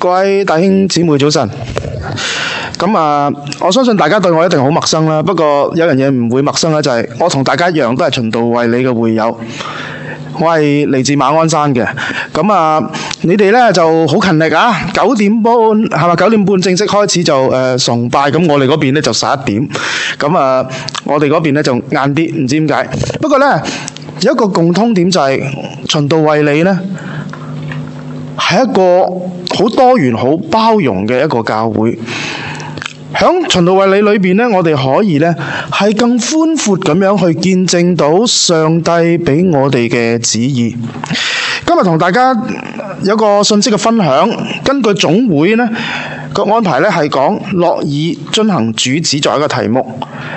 各位弟兄姊妹早晨。我相信大家對我一定好陌生啦。不過有樣嘢唔會陌生咧，就係我同大家一樣都係循道衛理嘅會友。我係嚟自馬鞍山嘅。你哋咧就好勤力啊！9點半係咪？9點半正式開始就崇拜。咁我哋嗰邊咧就11點。我哋嗰邊咧就晏啲，唔知點解。不過咧有一個共通點就係循道衛理咧係一個好多元、好包容嘅一個教會。響循道衛理裏邊咧，我哋可以咧係更寬闊咁樣去見證到上帝俾我哋嘅旨意。今日同大家有個信息嘅分享，根據總會咧個安排咧係講樂意遵行主旨作為一個題目。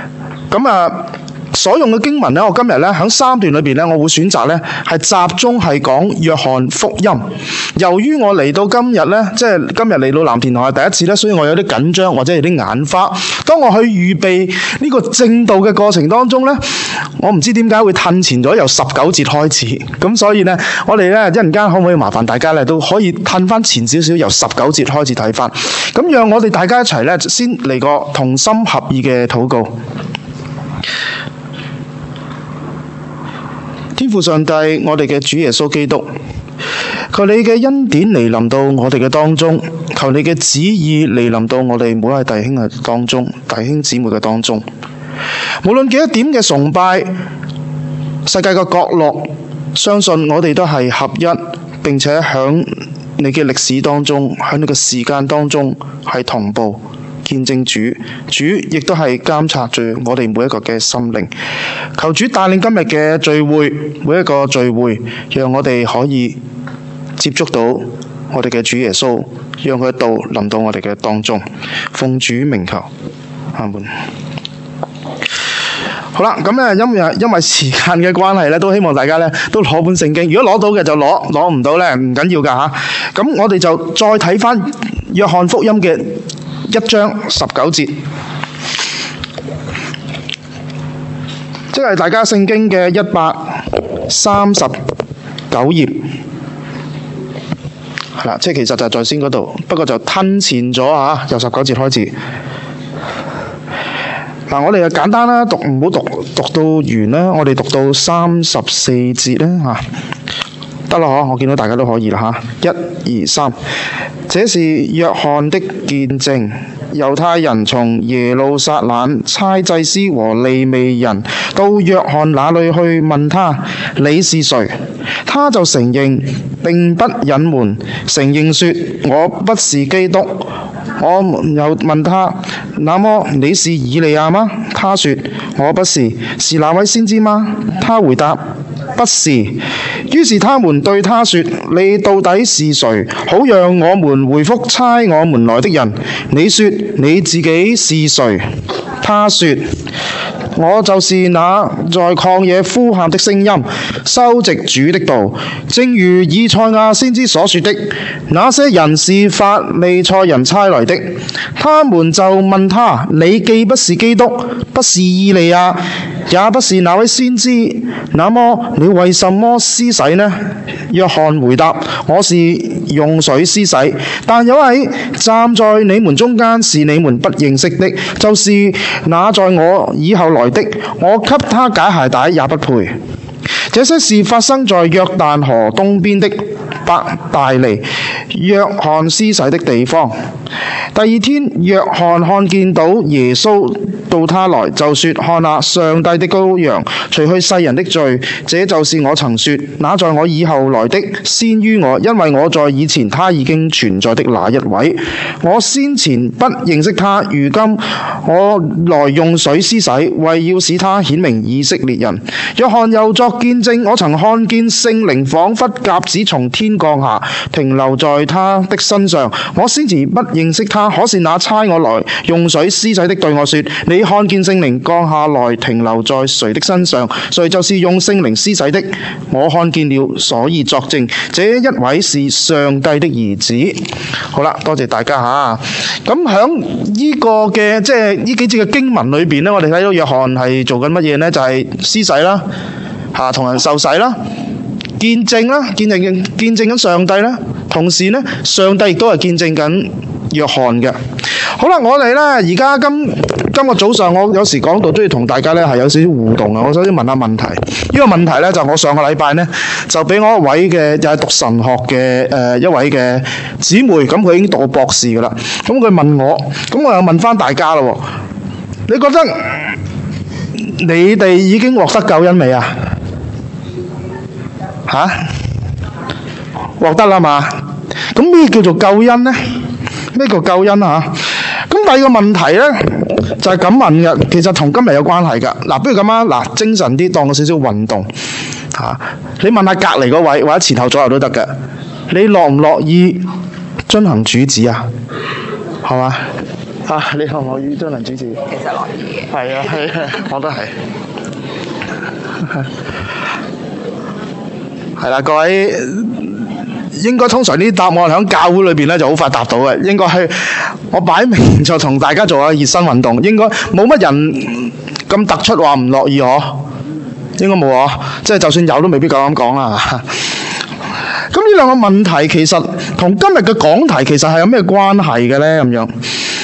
所用嘅經文咧，我今日咧喺3段裏邊咧，我會選擇咧係集中係講約翰福音。由於我嚟到今日咧，即係今日嚟到藍田堂係第一次咧，所以我有啲緊張或者有啲眼花。當我去預備呢個正道嘅過程當中咧，我唔知點解會褪前咗由19節開始。咁所以咧，我哋咧一陣間可唔可以麻煩大家咧都可以褪翻前少少，由19節開始睇翻。咁讓我哋大家一齊咧先嚟個同心合意嘅禱告。天父上帝，我哋嘅主耶穌基督，求你嘅恩典嚟臨到我哋嘅當中，求你嘅旨意嚟臨到我哋每位弟兄嘅當中，弟兄姊妹嘅當中。無論幾多點嘅崇拜，世界嘅角落，相信我哋都係合一，並且響你嘅歷史當中，響你嘅時間當中係同步見證主亦都係監察住我哋每一個嘅心靈。求主帶領今日嘅聚會，每一個聚會，讓我哋可以接觸到我哋嘅主耶穌，讓佢嘅道臨到我哋嘅當中。奉主名求，阿門。好啦，因為時間嘅關係咧，都希望大家咧都攞本聖經。如果攞到嘅就攞唔到咧唔緊要㗎嚇。咁我哋就再睇翻約翰福音嘅1章19節，即係大家聖經嘅139頁，係啦，即係其實就係在先嗰度，不過就吞前咗啊，由19節開始。我哋就簡單啦，唔好讀到完啦，我哋讀到34節啦嚇。得啦嗬，我見到大家都可以啦嚇。1、2、3，這是約翰的見證。猶太人從耶路撒冷差祭司和利未人到約翰那裏去問他：你是誰？他就承認，並不隱瞞，承認說：我不是基督。我又問他：那麼你是以利亞嗎？他說：我不是。是那位先知嗎？他回答：不是。於是他們對他說：你到底是誰？好讓我們回覆差我們來的人。你說你自己是誰？他說：我就是那在曠野呼喊的聲音，修直主的道。正如以賽亞先知所說的，那些人是法利賽人差來的。他們就問他：你既不是基督，不是以利亞，也不是那位先知，那麼你為什麼施洗呢？約翰回答：我是用水施洗，但有位站在你們中間，是你們不認識的，就是那在我以後來的，我給他解鞋帶也不配。這些事發生在約旦河東邊的伯大尼，約翰施洗的地方。第二天，約翰看見到耶穌到他來，就說：看啊，上帝的羔羊，除去世人的罪。這就是我曾說，那在我以後來的先於我，因為我在以前他已經存在的那一位。我先前不認識他，如今我來用水施洗，為要使他顯明以色列人。約翰又作見證，我曾看見聖靈彷彿鴿子從天降下，停留在他的身上。我先前不認識他，可是那差我來用水施洗的對我說：你看見聖靈降下來停留在誰的身上，誰就是用聖靈施洗的。我看見了，所以作證，這一位是上帝的兒子。好啦，多謝大家嚇。咁響呢個嘅即係呢幾節嘅經文裏邊呢，我哋睇到約翰係做緊乜嘢呢？就係施洗啦，同人受洗啦，見證啦，見證緊上帝啦， 同時呢，上帝亦都係見證緊約翰嘅。好啦，我哋呢，而家今個早上，我有時講到都要同大家呢係有少少互動啊。我首先問下問題，呢個問題呢，就我上個禮拜呢，就俾我一位嘅又係讀神學嘅一位嘅姊妹，咁佢已經讀過博士噶啦。咁佢問我，咁我又問翻大家咯。你覺得你哋已經獲得救恩未啊？嚇？獲得啦嘛？咁咩叫做救恩呢？咩叫救恩啊？咁第二個問題呢，就係咁問嘅，其實同今日有關係㗎。嗱，不如咁啊，嗱，精神啲，當個少少運動嚇。你問下隔離嗰位，或者前後左右都得嘅。你樂唔樂意遵行主旨啊？係嘛？啊，你樂唔樂意遵行主旨？ 其實樂意嘅。 係啊，係啊，我都係。係啦，各位。應該通常呢啲答案喺教會裏邊咧就好快答到嘅，應該係我擺明就同大家做下熱身運動，應該冇乜人咁突出話唔樂意嗬，應該冇嗬，即係就算有都未必夠膽講啦。咁呢兩個問題其實同今日嘅講題其實係有咩關係嘅呢？咁樣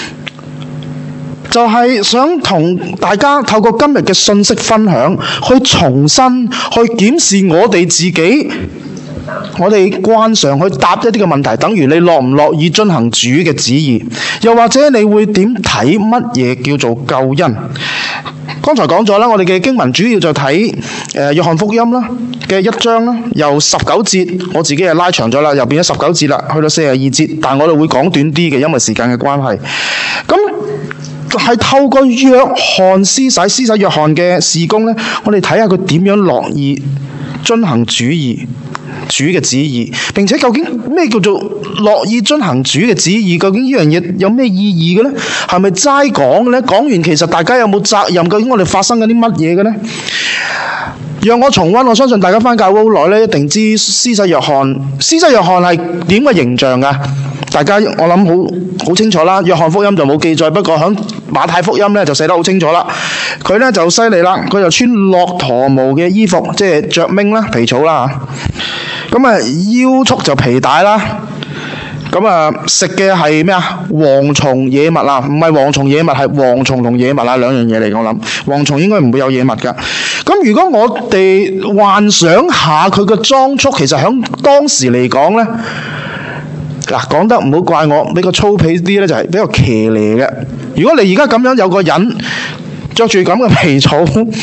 就係想同大家透過今日嘅信息分享，去重新去檢視我哋自己。我哋慣常去答一啲嘅問題，等於你樂唔樂意遵行主嘅旨意，又或者你會點睇乜嘢叫做救恩？剛才講咗啦，我哋嘅經文主要就睇約翰福音啦嘅1章啦，由19節，我自己係拉長咗啦，又變咗19節啦，去到42節，但係我哋會講短啲嘅，因為時間嘅關係。咁係透過約翰施洗約翰嘅事工呢，我哋睇下佢點樣樂意遵行主嘅旨意，並且究竟咩叫做樂意遵行主嘅旨意？究竟呢樣嘢有咩意義嘅呢？係咪齋講嘅呢？講完其實大家有冇責任？究竟我哋發生緊啲乜嘢嘅呢？讓我重溫，我相信大家返教會好耐呢，一定知施洗約翰係點嘅形象㗎？大家我諗好清楚啦。約翰福音就冇記載，不過響馬太福音呢就寫得好清楚啦。佢呢就犀利啦，佢就穿駱駝毛嘅衣服，即係着มิ้啦、皮草啦。咁腰束就皮帶啦。咁食嘅係咩啊？蝗蟲野物啊，唔係蝗蟲野物，係蝗蟲同野物啊，兩樣嘢嚟。我諗蝗蟲應該唔會有野物㗎。咁如果我哋幻想下佢嘅裝束，其實響當時嚟講呢，嗱，講得唔好怪我，比較粗鄙啲呢，就係比較騎呢嘅。如果你而家咁樣有個人着住咁嘅皮草，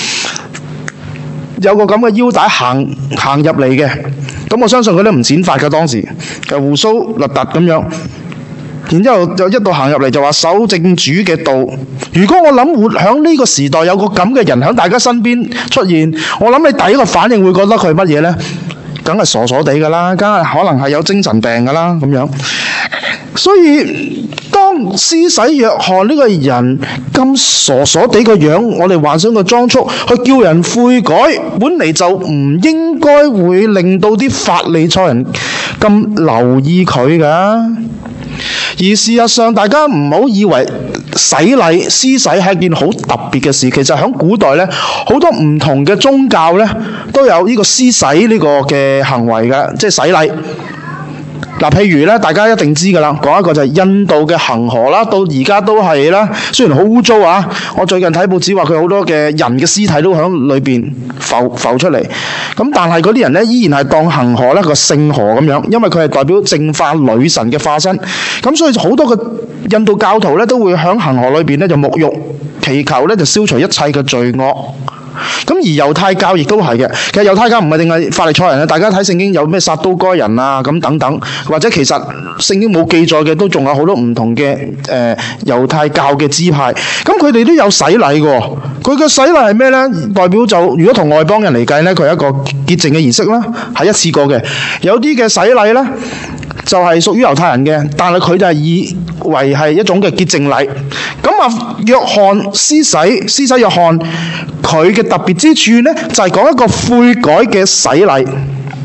有個咁嘅腰帶行入嚟嘅，咁我相信佢都唔剪髮嘅，當時就鬍鬚立突咁樣，然之後就一度行入嚟就話守正主嘅道。如果我諗活響呢個時代有個咁嘅人響大家身邊出現，我諗你第一個反應會覺得佢係乜嘢呢？梗係傻傻地噶啦，梗係可能係有精神病噶啦咁樣。所以當施洗約翰呢個人咁傻傻地個樣，我哋幻想個裝束去叫人悔改，本嚟就唔應該會令到啲法利賽人咁留意佢噶。而事實上，大家唔好以為洗禮施洗係一件好特別嘅事。其實喺古代呢，好多唔同嘅宗教呢都有呢個施洗呢個嘅行為嘅，即係洗禮。嗱，譬如咧，大家一定知㗎啦，講一個就係印度嘅恒河啦，到而家都係啦。雖然好污糟啊，我最近睇報紙話佢好多嘅人嘅屍體都喺裏邊浮出嚟。咁但係嗰啲人咧，依然係當恒河咧個聖河咁樣，因為佢係代表淨化女神嘅化身。咁所以好多嘅印度教徒咧都會喺恒河裏邊咧就沐浴，祈求咧就消除一切嘅罪惡。咁而猶太教亦都係嘅，其實猶太教唔係淨係法利賽人啊，大家睇聖經有咩撒都該人啊咁等等，或者其實聖經冇記載嘅都仲有好多唔同嘅猶太教嘅支派，咁佢哋都有洗禮嘅。佢嘅洗禮係咩呢？代表就如果同外邦人嚟計呢，佢係一個潔淨嘅儀式啦，係一次過嘅。有啲嘅洗禮呢，就係屬於猶太人嘅，但係佢就係以為係一種嘅潔淨禮。咁約翰施洗約翰佢嘅特別之處呢，就係講一個悔改嘅洗禮。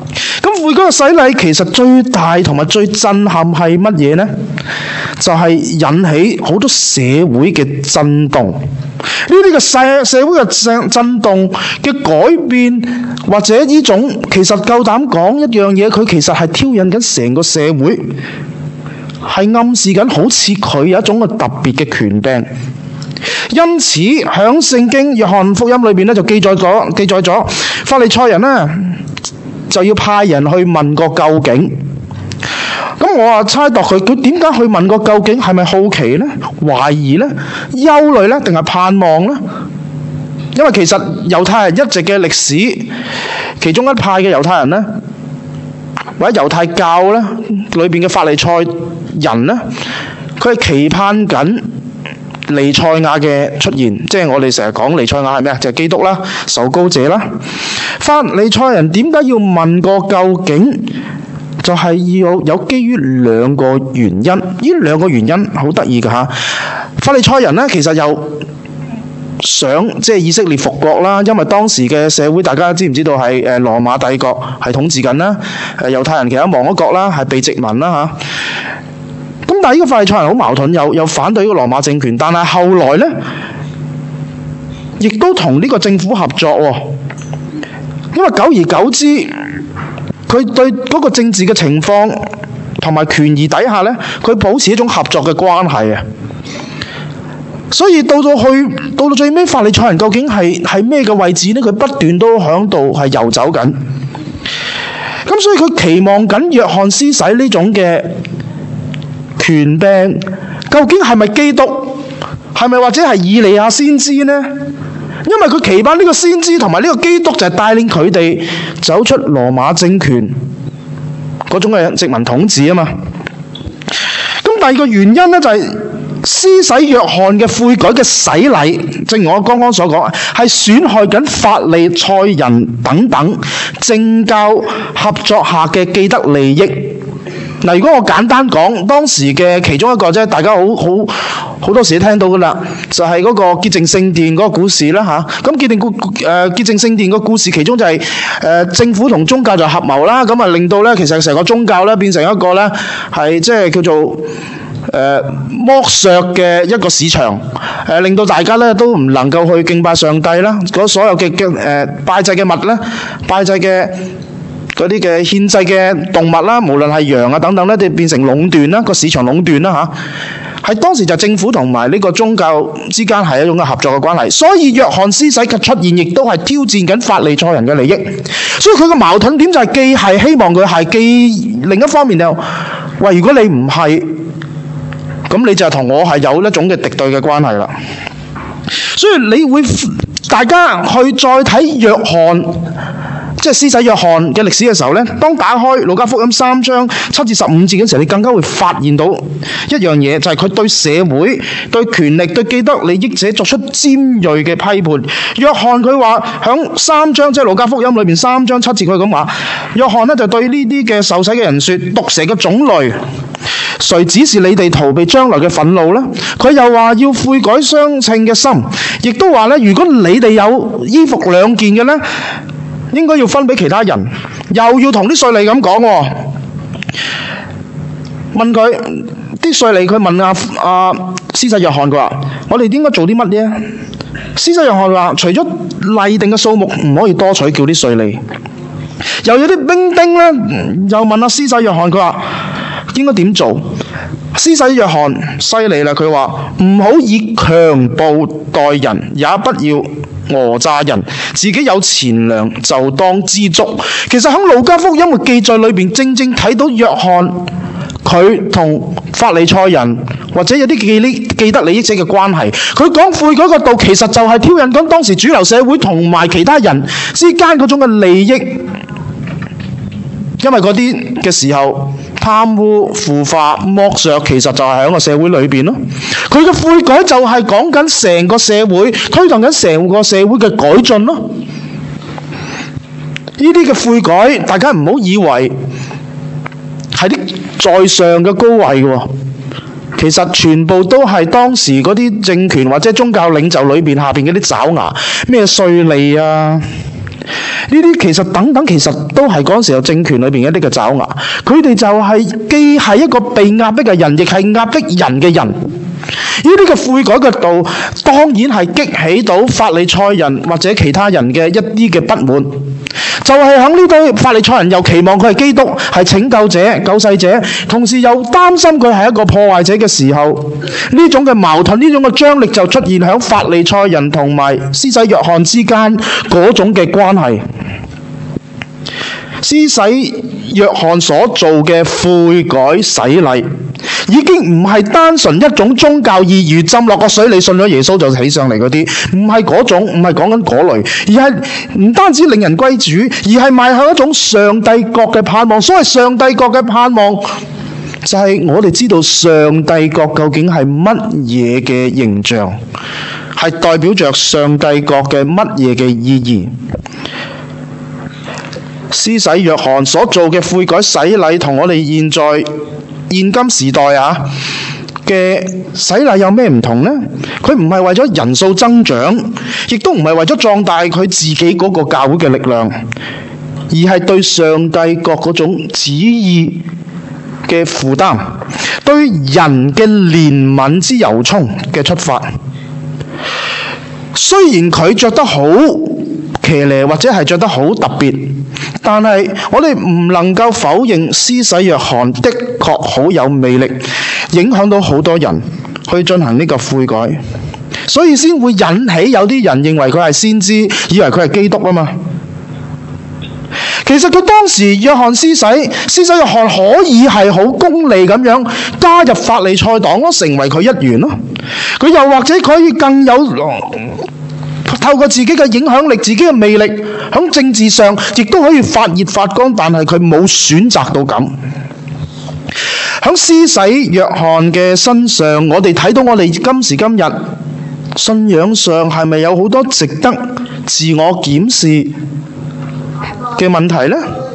咁悔改嘅洗禮其實最大同埋最震撼係乜嘢呢？就係引起好多社會嘅震動。呢啲嘅社會嘅震動嘅改變，或者呢種其實夠膽講一樣嘢，佢其實係挑釁緊成個社會，係暗示緊好似佢有一種嘅特別嘅權柄。因此響聖經約翰福音裏邊咧就記載咗法利賽人呢，就要派人去問個究竟。咁我話猜度佢點解去問個究竟？係咪好奇呢？懷疑呢？憂慮呢？定係盼望呢？因為其實猶太人一直嘅歷史，其中一派嘅猶太人呢，或者猶太教呢裏邊嘅法利賽人呢，佢係期盼緊彌賽亞嘅出現，即係我哋成日講彌賽亞係咩啊？就係基督啦，受膏者啦。法利賽人點解要問個究竟？就係要有基於兩個原因，呢兩個原因好得意㗎嚇。法利賽人呢，其實又想即係以色列復國啦，因為當時嘅社會大家知唔知道係羅馬帝國係統治緊啦，猶太人其實亡咗國啦，係被殖民啦嚇。咁但係呢個法利賽人好矛盾，又反對呢個羅馬政權，但係後來呢，亦都同呢個政府合作喎，因為久而久之，佢對嗰個政治嘅情況同埋權宜底下呢，佢保持一種合作嘅關係啊。所以到最尾，法利賽人究竟係咩嘅位置呢？佢不斷都響度係遊走緊。咁所以佢期望緊約翰施洗呢種嘅權柄，究竟係咪基督？係咪或者係以利亞先知呢？因為佢期盼呢個先知同埋呢個基督就係帶領佢哋走出羅馬政權嗰種嘅殖民統治啊嘛。咁第二個原因呢，就係施洗約翰嘅悔改嘅洗禮，正如我剛剛所講，係損害緊法利賽人等等政教合作下嘅既得利益。嗱，如果我簡單講，當時嘅其中一個啫，大家好多時都聽到噶啦，就係嗰個潔淨聖殿嗰個故事啦嚇。咁潔淨聖殿個故事，其中就係政府同宗教就合謀啦，咁啊令到咧其實成個宗教咧變成一個咧係即係叫做剝削嘅一個市場，令到大家咧都唔能夠去敬拜上帝啦。嗰所有嘅拜祭嘅物咧，拜祭嘅嗰啲嘅獻祭嘅動物啦，無論係羊啊等等咧，都變成壟斷啦，個市場壟斷啦嚇。係當時就政府同埋呢個宗教之間係一種嘅合作嘅關係，所以約翰施洗嘅出現，亦都係挑戰緊法利賽人嘅利益。所以佢個矛盾點就係既係希望佢係，既另一方面就話如果你唔係，咁你就同我係有一種嘅敵對嘅關係啦。所以你會大家去再睇約翰，即係施洗約翰嘅歷史嘅時候呢，當打開路加福音3章7至15節嘅時候，你更加會發現到一樣嘢，就係佢對社會、對權力、對既得利益者作出尖銳嘅批判。約翰佢話響3章，即係路加福音裏邊3章7節，佢咁話，約翰呢就對呢啲嘅受洗嘅人說：毒蛇嘅種類，誰指示你哋逃避將來嘅憤怒呢？佢又話要悔改相稱嘅心，亦都話呢，如果你哋有衣服2件嘅呢，應該要分俾其他人，又要同啲稅吏咁講喎。問佢啲稅吏，佢問施洗約翰，佢話：我哋應該做啲乜呢？施洗約翰話：除咗例定嘅數目唔可以多取，叫啲稅吏。又有啲兵丁呢，又問施洗約翰，佢話應該點做？施洗約翰犀利啦，佢話唔好以強暴待人，也不要訛詐人，自己有錢糧就當知足。其實喺路加福音嘅記載裏邊，正正睇到約翰佢同法利賽人或者有啲既得利益者嘅關係。佢講悔改嗰度，其實就係挑釁緊當時主流社會同埋其他人之間嗰種嘅利益。因為嗰啲嘅時候貪污腐化剝削，其實就係喺個社會裏邊咯。佢嘅悔改就係講緊成個社會，推動緊成個社會嘅改進咯。呢啲嘅悔改，大家唔好以為係啲在上嘅高位嘅，其實全部都係當時嗰啲政權或者宗教領袖裏邊下邊嗰啲爪牙，咩稅吏啊、 呢啲其實等等，其實都係嗰陣時候政權裏邊一啲嘅爪牙。佢哋就係既係一個被壓迫嘅人，亦係壓迫人嘅人。呢啲嘅悔改嘅道，當然係激起到法利賽人或者其他人嘅一啲嘅不滿。就係喺呢堆法利賽人又期望佢係基督，係拯救者、救世者，同時又擔心佢係一個破壞者嘅時候，呢種嘅矛盾、呢種嘅張力就出現喺法利賽人同埋施洗約翰之間嗰種嘅關係。施洗約翰所做嘅悔改洗禮，已經唔係單純一種宗教意義，浸落個水你信咗耶穌就起上嚟嗰啲，唔係嗰種，唔係講緊嗰類，而係唔單止令人歸主，而係邁向一種上帝國嘅盼望。所謂上帝國嘅盼望，就係我哋知道上帝國究竟係乜嘢嘅形象，係代表着上帝國嘅乜嘢嘅意義。施洗約翰所做嘅悔改洗禮，同我哋現今時代嘅洗禮有咩唔同呢？佢唔係為咗人數增長，亦都唔係為咗壯大佢自己嗰個教會嘅力量，而係對上帝國嗰種旨意嘅負擔，對人嘅憐憫之由衷嘅出發。雖然佢着得好騎呢或者係着得好特別，但係我哋唔能夠否認施洗約翰的確好有魅力，影響到好多人去進行呢個悔改，所以先會引起有啲人認為佢係先知，以為佢係基督啊嘛。其實佢當時約翰施洗約翰可以係好功利咁樣加入法利賽黨咯，成為佢一員咯。佢又或者可以更有透過自己嘅影響力、自己嘅魅力，喺政治上亦都可以發熱發光，但係佢冇選擇到咁。喺施洗約翰嘅身上，我哋睇到我哋今時今日信仰上係咪有好多值得自我檢視嘅問題呢？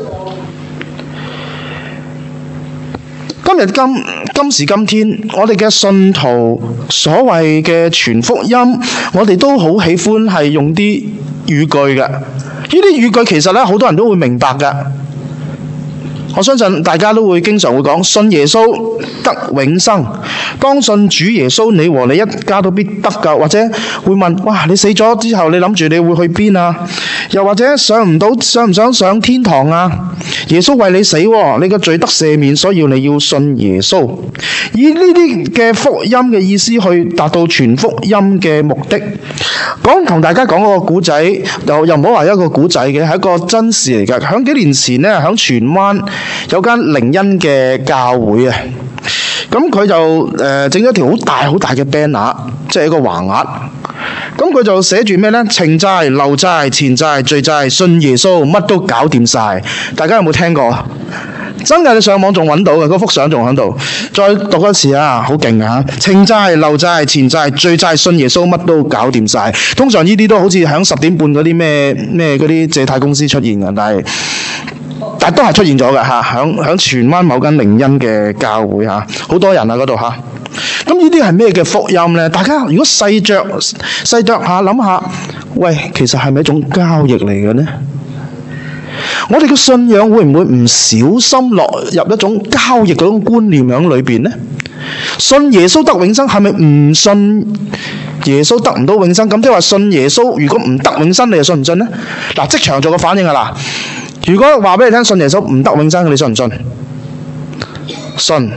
今時今天，我哋嘅信徒所謂嘅傳福音，我哋都好喜歡係用啲語句嘅。呢啲語句其實咧，好多人都會明白嘅。我相信大家都會經常會講，信耶穌得永生，當信主耶穌，你和你一家都必得救。或者會問：哇，你死咗之後，你諗住你會去邊啊？又或者想唔想上天堂啊？耶穌為你死喎，你嘅罪得赦免，所以你要信耶穌。以呢啲嘅福音嘅意思去達到傳福音嘅目的。同大家講嗰個古仔，又唔好話一個古仔嘅，係一個真事嚟㗎。響幾年前呢，響荃灣有間靈恩嘅教會啊，咁佢就整咗條好大嘅 banner， 即係一個橫額。咁佢就寫住咩呢？情債、漏債、錢債、罪債，信耶穌乜都搞掂晒。大家有冇聽過？真嘅，你上網仲揾到嘅，嗰幅相仲喺度。再讀一次啊，好勁啊！情債、漏債、錢債、罪債，信耶穌乜都搞掂晒。通常呢啲都好似響10點半嗰啲咩嗰啲借貸公司出現嘅，但都係出現咗嘅嚇，響荃灣某間靈恩嘅教會嚇，好多人啊嗰度嚇。咁呢啲係咩嘅福音呢？大家如果細嚼下諗下，喂，其實係咪一種交易嚟嘅呢？我哋嘅信仰會唔會唔小心落入一種交易嗰種觀念喺裏邊呢？信耶穌得永生，係咪唔信耶穌得唔到永生？咁即係話信耶穌，如果唔得永生，你就信唔信呢？嗱，即場做個反應啊！嗱，如果話俾你聽信耶穌唔得永生，你信唔信？信。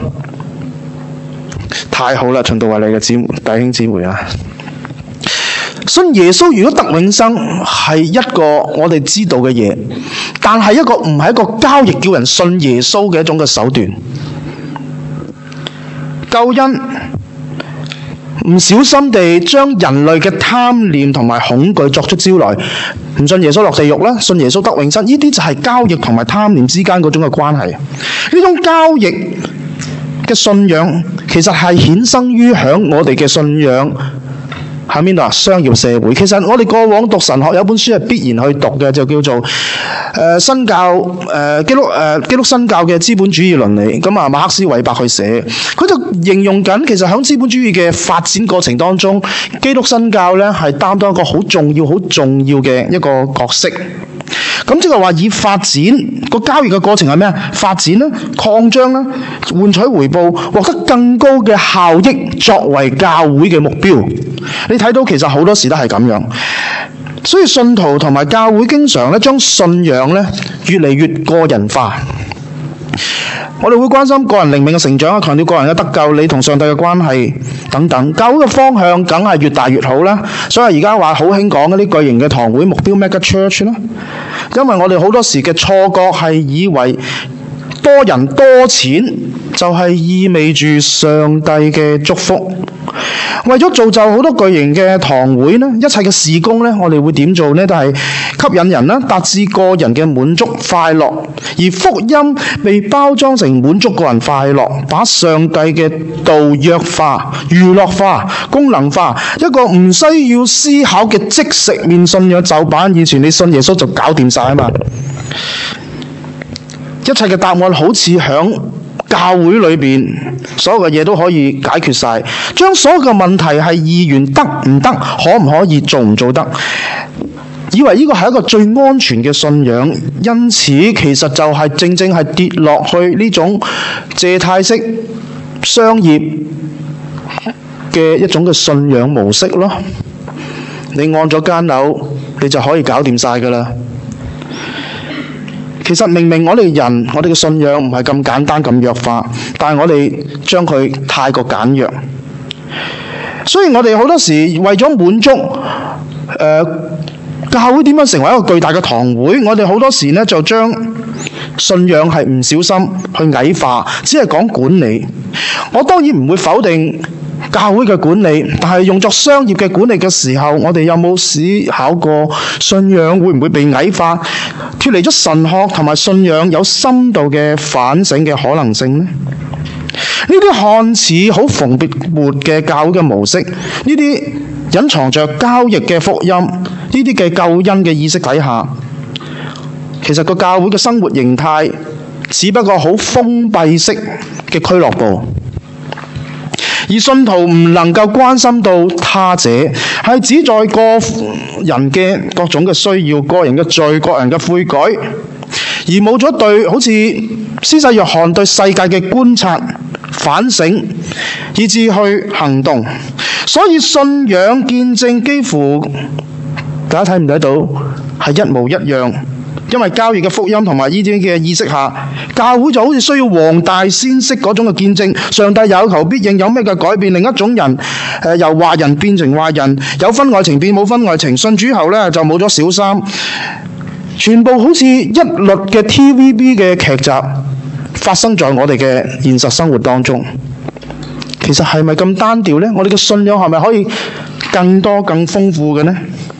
太好啦，循道衛理嘅弟兄姊妹啊！信耶穌如果得永生係一個我哋知道嘅嘢，但係唔係一個交易叫人信耶穌嘅一種嘅手段。救恩唔小心地將人類嘅貪念同埋恐懼作出招來，唔信耶穌落地獄啦，信耶穌得永生，呢啲就係交易同埋貪念之間嗰種嘅關係。呢種交易嘅信仰其實係衍生於響我哋嘅信仰喺邊度啊？商業社會。其實我哋過往讀神學有本書係必然去讀嘅，就叫做新教基督新教嘅資本主義倫理。咁馬克斯韋伯去寫，佢就形容緊其實響資本主義嘅發展過程當中，基督新教咧係擔當一個好重要嘅一個角色。 咁即係話以發展個交易嘅過程係咩啊？發展啦、擴張啦、換取回報、獲得更高嘅效益作為教會嘅目標。你睇到其實好多時都係咁樣，所以信徒同埋教會經常咧將信仰咧越嚟越個人化。我哋會關心個人靈命嘅成長啊，強調個人嘅得救、你同上帝嘅關係等等。教會嘅方向梗係越大越好啦，所以而家話好興講嗰啲巨型嘅堂會目標 mega church 啦。因為我哋好多時嘅錯覺係以為多人多錢就係意味住上帝嘅祝福。為咗造就好多巨型嘅堂會呢，一切嘅事工呢，我哋會點做呢？都係吸引人啦，達至個人嘅滿足快樂。而福音被包裝成滿足個人快樂，把上帝嘅道約化、娛樂化、功能化，一個唔需要思考嘅即食麵信仰就版。以前你信耶穌就搞掂晒啊嘛！一切嘅答案好似響教會裏邊，所有嘅嘢都可以解決晒。將所有嘅問題係意願得唔得，可唔可以做唔做得，以為呢個係一個最安全嘅信仰，因此其實就係正正係跌落去呢種借貸式商業嘅一種嘅信仰模式咯。你按咗間樓，你就可以搞掂晒㗎啦。其實明明我哋人，我哋嘅信仰唔係咁簡單咁弱化，但係我哋將佢太過簡約。所以我哋好多時為咗滿足教會點樣成為一個巨大嘅堂會，我哋好多時呢就將信仰係唔小心去矮化，只係講管理。我當然唔會否定教會嘅管理，但係用作商業嘅管理嘅時候，我哋有冇思考過信仰會唔會被矮化，脫離咗神學同埋信仰有深度嘅反省嘅可能性呢？呢啲看似好蓬勃嘅教會嘅模式，呢啲隱藏着交易嘅福音，呢啲嘅救恩嘅意識底下，其實個教會嘅生活形態只不過好封閉式嘅俱樂部。而信徒唔能夠關心到他者，係指在個人嘅各種嘅需要、個人嘅罪、個人嘅悔改，而冇咗對好似施洗約翰對世界嘅觀察、反省，以至去行動。所以信仰見證幾乎大家睇唔睇到係一模一樣。因為交易嘅福音同埋呢啲嘅意識下，教會就好似需要黃大仙式嗰種嘅見證，上帝有求必應，有咩嘅改變，另一種人由壞人變成壞人，有婚外情變冇婚外情，信主後呢就冇咗小三，全部好似一律嘅 TVB 嘅劇集發生在我哋嘅現實生活當中。其實係咪咁單調呢？我哋嘅信仰係咪可以更多更豐富嘅呢？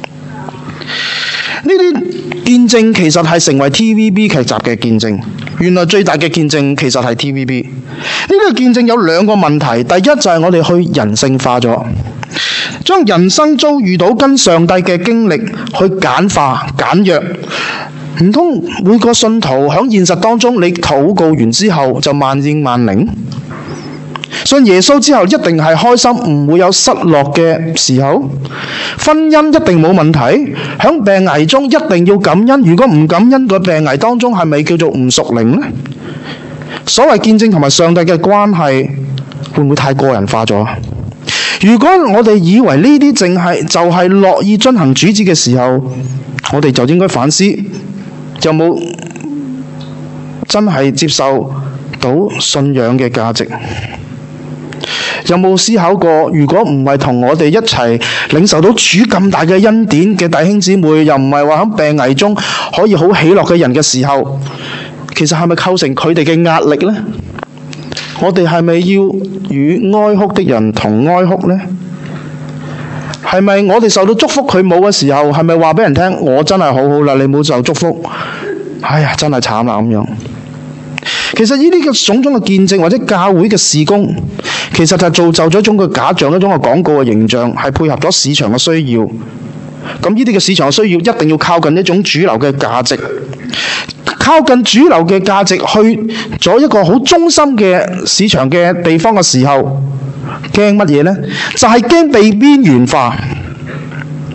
呢啲見證其實係成為 TVB 劇集嘅見證。原來最大嘅見證其實係 TVB。呢個見證有兩個問題，第一就係我哋去人性化咗，將人生遭遇到跟上帝嘅經歷去簡化簡約。唔通每個信徒喺現實當中，你禱告完之後就萬應萬靈？信耶穌之後一定係開心，唔會有失落嘅時候。婚姻一定冇問題，喺病危中一定要感恩。如果唔感恩，個病危當中係咪叫做唔屬靈呢？所謂見證同埋上帝嘅關係，會唔會太個人化咗？如果我哋以為呢啲淨係就係樂意遵行主旨嘅時候，我哋就應該反思，有冇真係接受到信仰嘅價值？有冇思考過，如果唔係同我哋一齊領受到主咁大嘅恩典嘅弟兄姊妹，又唔係話喺病危中可以好喜樂嘅人嘅時候，其實係咪構成佢哋嘅壓力呢？我哋係咪要與哀哭的人同哀哭呢？係咪我哋受到祝福佢冇嘅時候，係咪話俾人聽我真係好好啦，你冇受祝福？哎呀，真係慘啦咁樣。其實呢啲嘅種種嘅見證或者教會嘅事工，其實就造就咗一種嘅假象，一種嘅廣告嘅形象，係配合咗市場嘅需要。咁呢啲嘅市場嘅需要，一定要靠近一種主流嘅價值，靠近主流嘅價值去咗一個好中心嘅市場嘅地方嘅時候，驚乜嘢呢？就係驚被邊緣化。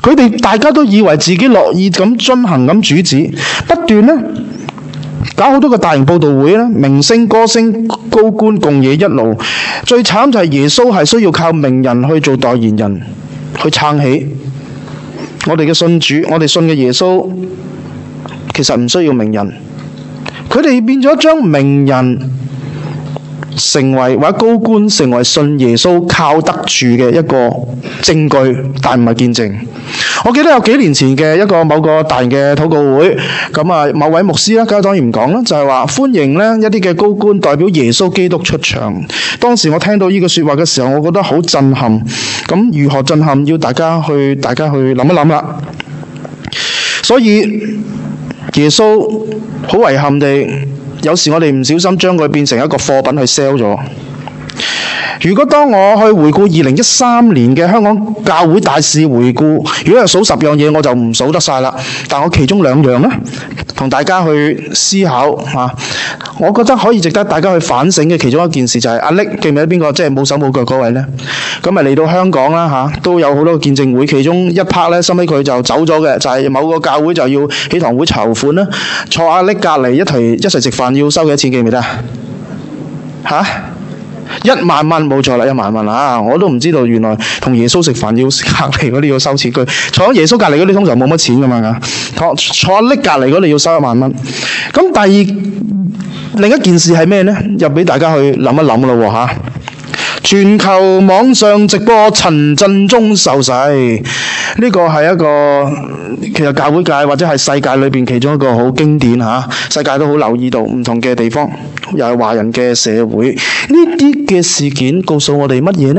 佢哋大家都以為自己樂意咁遵行咁主旨，不斷呢搞好多個大型佈道會啦，明星、歌星、高官共冶一爐。最慘就係耶穌係需要靠名人去做代言人，去撐起我哋嘅信主。我哋信嘅耶穌其實唔需要名人，佢哋變咗將名人成為或者高官成為信耶穌靠得住嘅一個證據，但唔係見證。我記得有幾年前嘅一個某個大型嘅禱告會，某位牧師咧，當然唔講啦，就係話歡迎咧一啲嘅高官代表耶穌基督出場。當時我聽到呢個說話嘅時候，我覺得好震撼。咁如何震撼？要大家去諗一諗啦。所以耶穌好遺憾地，有時我哋唔小心將佢變成一個貨品去 sell 咗。如果當我去回顧2013年嘅香港教會大事回顧，如果係數10樣嘢，我就唔數得晒啦。但我其中2樣呢，同大家去思考我覺得可以值得大家去反省嘅其中一件事就係阿叻，記唔記得邊個？即係冇手冇腳嗰位呢？咁咪嚟到香港啦都有好多個見證會，其中一 part 呢，收尾佢就走咗嘅，就係某個教會就要起堂會籌款啦，坐阿叻隔離一齊食飯要收幾多錢，記唔記得？1萬蚊，冇錯啦，1萬蚊我都唔知道原來同耶穌食飯要隔離嗰啲要收錢，佢坐喺耶穌隔離嗰啲通常冇乜錢噶嘛，坐阿叻隔離嗰啲要收1萬蚊。咁另一件事係咩呢？又俾大家去諗一諗咯全球網上直播陳振中受洗，呢個係一個其實教會界或者係世界裏邊其中一個好經典世界都好留意到唔同嘅地方，又係華人嘅社會，呢啲嘅事件告訴我哋乜嘢呢？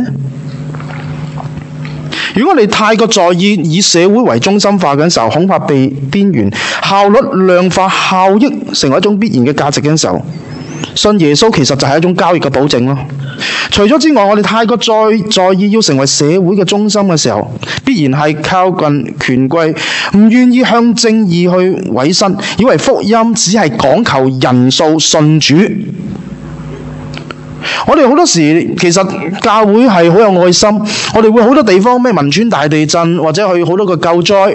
如果我哋太過在意以社會為中心化嘅時候，恐怕被邊緣，效率、量化、效益成為一種必然嘅價值嘅時候，信耶穌其實就係一種交易嘅保證咯。除咗之外，我哋太過在意要成為社會嘅中心嘅時候，必然係靠近權貴，唔願意向正義去委身，以為福音只係講求人數信主。我哋好多時其實教會係好有愛心，我哋會好多地方咩汶川大地震或者去好多個救災，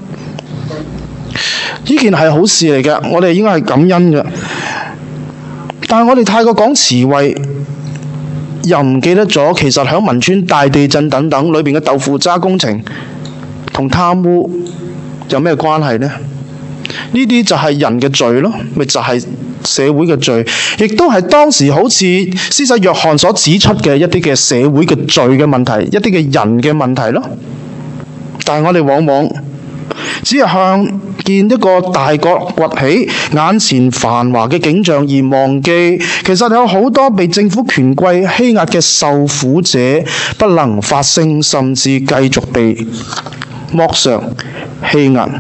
呢件係好事嚟嘅，我哋應該係感恩嘅。但係我哋太過講慈惠，又唔記得咗其實喺汶川大地震等等裏邊嘅豆腐渣工程同貪污有咩關係呢？呢啲就係人嘅罪咯，咪就係社會嘅罪，亦都係當時好似施洗約翰所指出嘅一啲嘅社會嘅罪嘅問題，一啲嘅人嘅問題咯。但係我哋往往只係向見一個大國崛起，眼前繁華嘅景象，而忘記其實有好多被政府權貴欺壓嘅受苦者不能發聲，甚至繼續被剝削欺壓。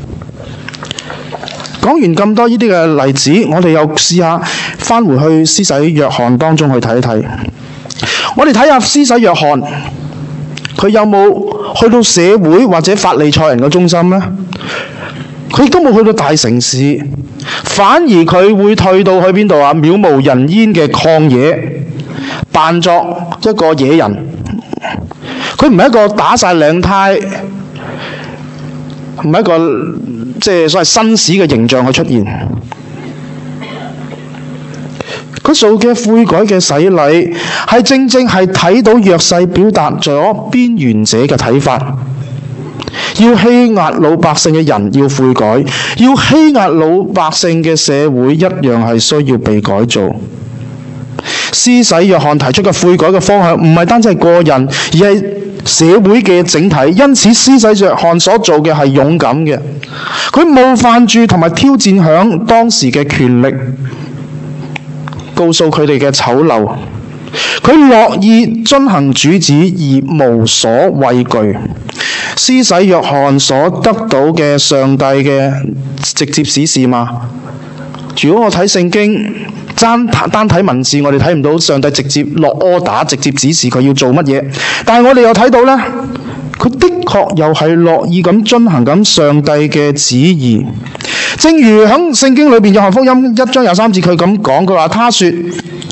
講完咁多呢啲嘅例子，我哋又試下返回去施洗約翰當中去睇一睇。我哋睇下施洗約翰，佢有冇去到社會或者法利賽人嘅中心呢？佢亦都冇去到大城市，反而佢會退到去邊度啊？渺無人煙嘅曠野，扮作一個野人。佢唔係一個打晒領呔，唔係一個即係所謂紳士嘅形象去出現。佢做嘅悔改嘅洗禮，係正正係睇到弱勢，表達咗邊緣者嘅睇法。要欺壓老百姓嘅人要悔改，要欺壓老百姓嘅社會一樣係需要被改造。施洗約翰提出嘅悔改嘅方向，唔係單止係個人，而係社會嘅整體。因此施洗約翰所做嘅係勇敢嘅，佢冒犯住同埋挑戰響當時嘅權力，告訴佢哋嘅醜陋。佢樂意遵行主旨而無所畏懼。施洗約翰所得到嘅上帝嘅直接指示嘛？如果我睇聖經單睇文字，我哋睇唔到上帝直接落order，直接指示佢要做乜嘢。但係我哋又睇到呢，佢的確又係樂意咁遵行緊上帝嘅旨意。正如喺聖經裏邊約翰福音1章23節佢咁講，佢話他說：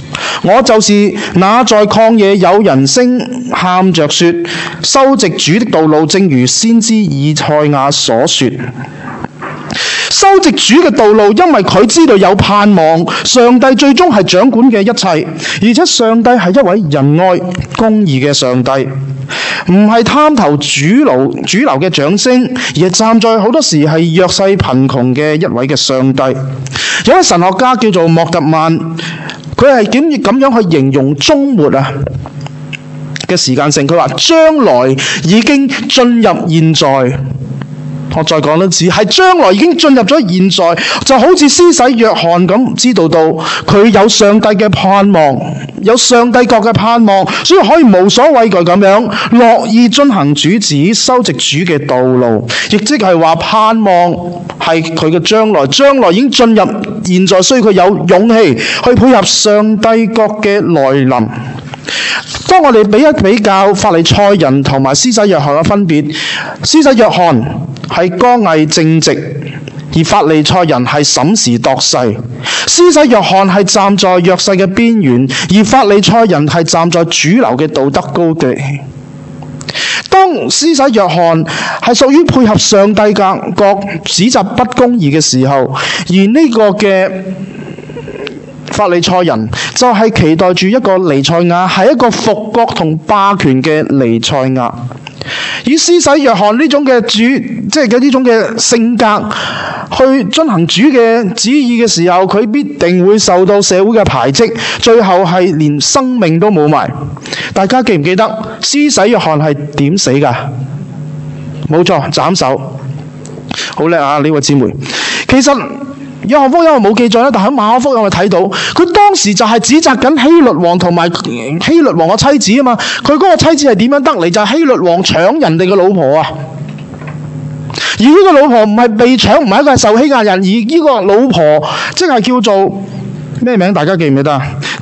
我就是那在曠野有人聲喊着說，修直主的道路，正如先知以賽亞所說。修直主嘅道路，因為佢知道有盼望，上帝最終係掌管嘅一切，而且上帝係一位仁愛公義嘅上帝，唔係貪圖主流嘅掌聲，而係站在好多時係弱勢貧窮嘅一位嘅上帝。有位神學家叫做莫特曼，佢係咁樣去形容終末嘅時間性，佢話將來已經進入現在。我再講多次，係將來已經進入咗現在，就好似施洗約翰咁，知道到佢有上帝嘅盼望，有上帝國嘅盼望，所以可以無所畏懼咁樣樂意遵行主旨，修直主嘅道路，亦即係話盼望係佢嘅將來，將來已經進入現在，所以佢有勇氣去配合上帝國嘅來臨。當我哋比較法利賽人同埋施洗約翰嘅分別，施洗約翰係剛毅正直，而法利賽人係審時度勢。施洗約翰係站在弱勢嘅邊緣，而法利賽人係站在主流嘅道德高地。當施洗約翰係屬於配合上帝嘅國指責不公義嘅時候，而呢個嘅法利賽人就係期待住一個彌賽亞，係一個復國同霸權嘅彌賽亞。以施洗約翰呢種嘅即係呢種嘅性格去遵行主嘅旨意嘅時候，佢必定會受到社會嘅排斥，最後係連生命都冇埋。大家記唔記得施洗約翰係點死㗎？冇錯，斬首。好叻啊！呢位姊妹，其實約翰福音冇記載啦，但喺馬可福音我睇到，佢當時就係指責緊希律王同埋希律王嘅妻子啊嘛。佢嗰個妻子係點樣得嚟？就係希律王搶人哋嘅老婆啊。而呢個老婆唔係被搶，唔係一個受欺壓人，而呢個老婆即係叫做咩名？大家記唔記得啊？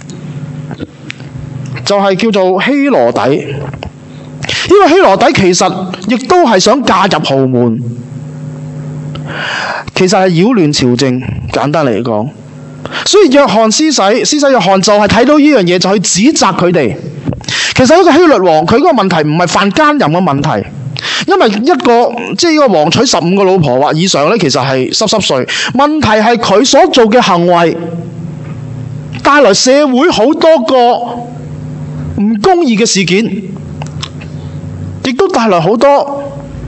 就係叫做希羅底。呢個希羅底其實亦都係想嫁入豪門。其實係擾亂朝政，簡單嚟講。所以約翰施洗約翰就係睇到呢樣嘢，就去指責佢哋。其實一個希律王，佢嗰個問題唔係犯奸淫嘅問題，因為一個王娶15個老婆或以上咧，其實係濕碎。問題係佢所做嘅行為帶來社會好多個唔公義嘅事件，亦都帶來好多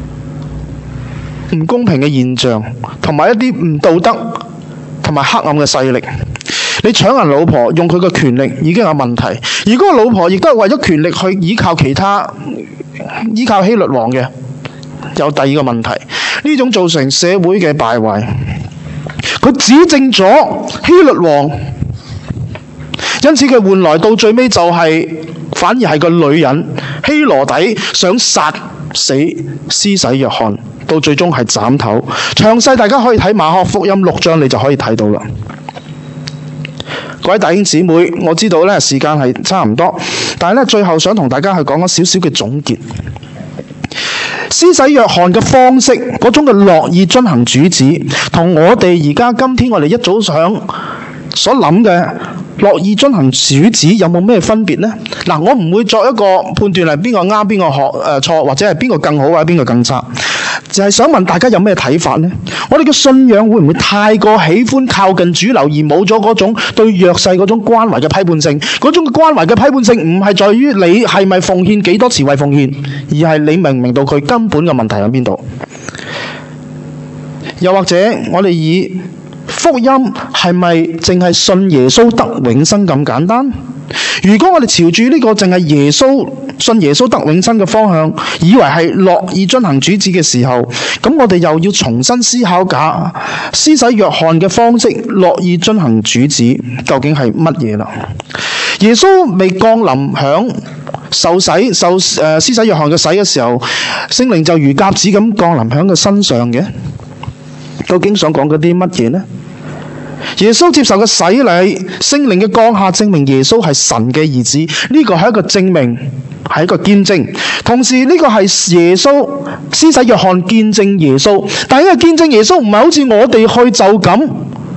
唔公平嘅現象，同埋一啲唔道德同埋黑暗嘅勢力。你搶人老婆，用佢嘅權力已經有問題，而嗰個老婆亦都係為咗權力去依靠希律王嘅，有第二個問題。呢種造成社會嘅敗壞，佢指證咗希律王，因此佢換來到最尾就係反而係個女人希羅底想殺死施洗約翰，到最終係斬頭。詳細大家可以睇馬可福音6章，你就可以睇到啦。各位弟兄姊妹，我知道時間係差唔多，但係最後想同大家去講一少少嘅總結。施洗約翰嘅方式，嗰種嘅樂意遵行主旨，同我哋而家今天我哋一早上所諗嘅樂意遵行主旨有冇咩分別呢？嗱，我唔會作一個判斷係邊個啱邊個錯，或者係邊個更好或者邊個更差，就係想問大家有咩睇法呢？我哋嘅信仰會唔會太過喜歡靠近主流，而冇咗嗰種對弱勢嗰種關懷嘅批判性？嗰種關懷嘅批判性唔係在於你係咪奉獻幾多慈惠奉獻，而係你明唔明到佢根本嘅問題喺邊度？又或者我哋以福音係咪淨係信耶穌得永生咁簡單？如果我哋朝住呢個淨係信耶穌得永生嘅方向，以為係樂意遵行主旨嘅時候，咁我哋又要重新思考下施洗約翰嘅方式，樂意遵行主旨究竟係乜嘢啦？耶穌未降臨響受施洗約翰嘅洗嘅時候，聖靈就如鴿子咁降臨響佢身上嘅，究竟想講嗰啲乜嘢呢？耶穌接受嘅洗禮，聖靈嘅降下，證明耶穌係神嘅兒子，呢個係一個證明，係一個見證。同時呢個係耶穌施洗約翰見證耶穌，但係呢個見證耶穌唔係好似我哋去就咁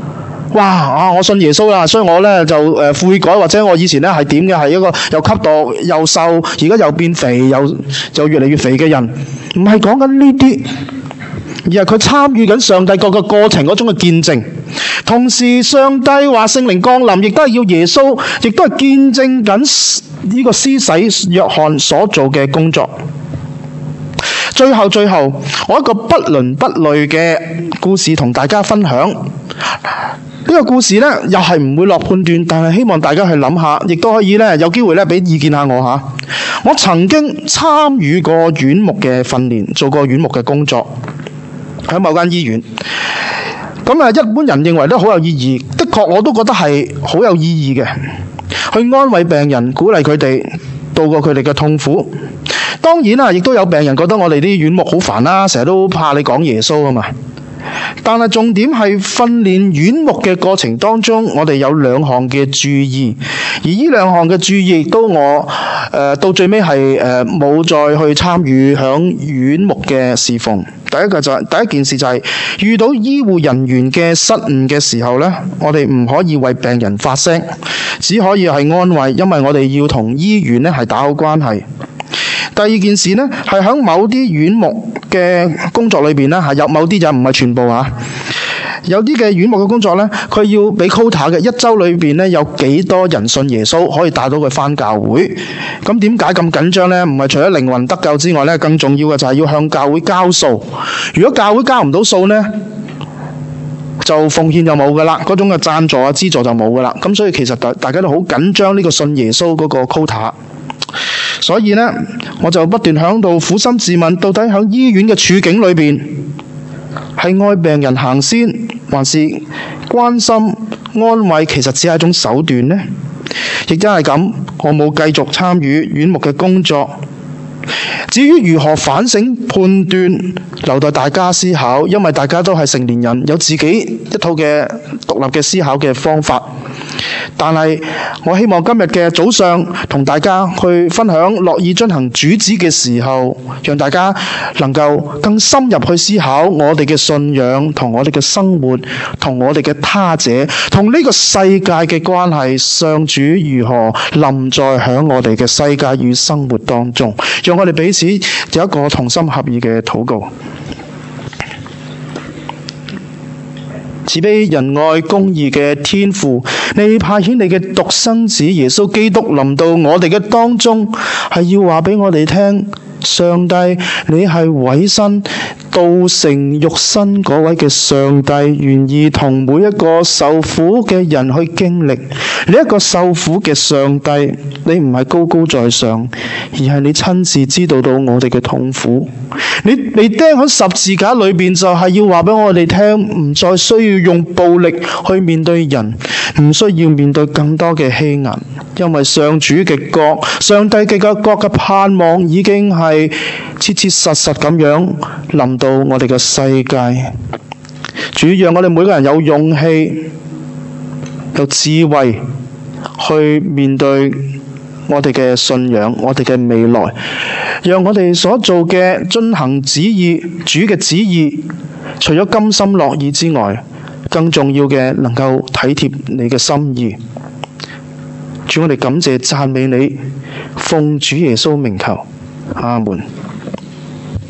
哇！我信耶穌啦，所以我呢就悔改，或者我以前呢係點嘅，係一個又吸毒又瘦，而家又變肥又越嚟越肥嘅人。唔係講緊呢啲，而係佢參與緊上帝各個過程嗰種嘅見證。同時上帝話聖靈降臨，亦都係要耶穌，亦都係見證緊呢個施洗約翰所做嘅工作。最後，我一個不倫不類嘅故事同大家分享。呢個故事呢，又係唔會落判斷，但係希望大家去諗下，亦都可以呢，有機會呢，俾意見下我嚇。我曾經參與過院牧嘅訓練，做過院牧嘅工作，喺某間醫院。咁一般人認為都好有意義，的確我都覺得係好有意義嘅，去安慰病人，鼓勵佢哋度過佢哋嘅痛苦。當然啦，亦都有病人覺得我哋啲院牧好煩啦，成日都怕你講耶穌啊嘛。但係重點係訓練院牧嘅過程當中，我哋有兩項嘅注意，而呢兩項嘅注意都我到最尾係冇再去參與響院牧嘅侍奉。第一件事就係遇到醫護人員嘅失誤嘅時候呢，我哋唔可以為病人發聲，只可以係安慰，因為我哋要同醫院呢係打好關係。第二件事呢，係喺某啲院牧嘅工作裏邊呢，係有某啲就唔係全部嚇。有啲嘅院牧嘅工作呢，佢要俾 quota 嘅，一週裏邊呢，有幾多人信耶穌，可以帶到佢返教會。咁點解咁緊張呢？唔係除咗靈魂得救之外呢，更重要嘅就係要向教會交數。如果教會交唔到數呢，就奉獻就冇噶啦，嗰種嘅贊助啊資助就冇噶啦。咁所以其實大家都好緊張呢個信耶穌嗰個 quota。所以呢，我就不斷響度苦心自問，到底響醫院嘅處境裏邊，係愛病人行先，還是關心安慰其實只係一種手段呢？亦因係咁，我冇繼續參與院牧嘅工作。至於如何反省判斷，留待大家思考，因為大家都係成年人，有自己一套嘅獨立嘅思考嘅方法。但係我希望今日嘅早上同大家去分享樂意進行主旨嘅時候，讓大家能夠更深入去思考我哋嘅信仰同我哋嘅生活同我哋嘅他者同呢個世界嘅關係，上主如何臨在響我哋嘅世界與生活當中，讓我哋彼此有一個同心合意嘅禱告。慈悲仁愛公義嘅天父，你派遣你嘅獨生子耶穌基督臨到我哋嘅當中，係要話俾我哋聽，上帝你係委身道成肉身嗰位嘅上帝，願意同每一個受苦嘅人去經歷。你一個受苦嘅上帝，你唔係高高在上，而係你親自知道到我哋嘅痛苦。你釘喺十字架裏邊，就係要話俾我哋聽，唔再需要用暴力去面對人，唔需要面對更多嘅欺壓，因為上主嘅國，上帝嘅國嘅盼望已經係切切實實咁樣臨到我哋嘅世界。主，讓我哋每個人有勇氣、有智慧去面對我哋嘅信仰，我哋嘅未來，讓我哋所做嘅遵行旨意，主嘅旨意，除咗甘心樂意之外，更重要嘅能夠體貼你嘅心意。主，我哋感謝讚美你，奉主耶穌名求，阿門。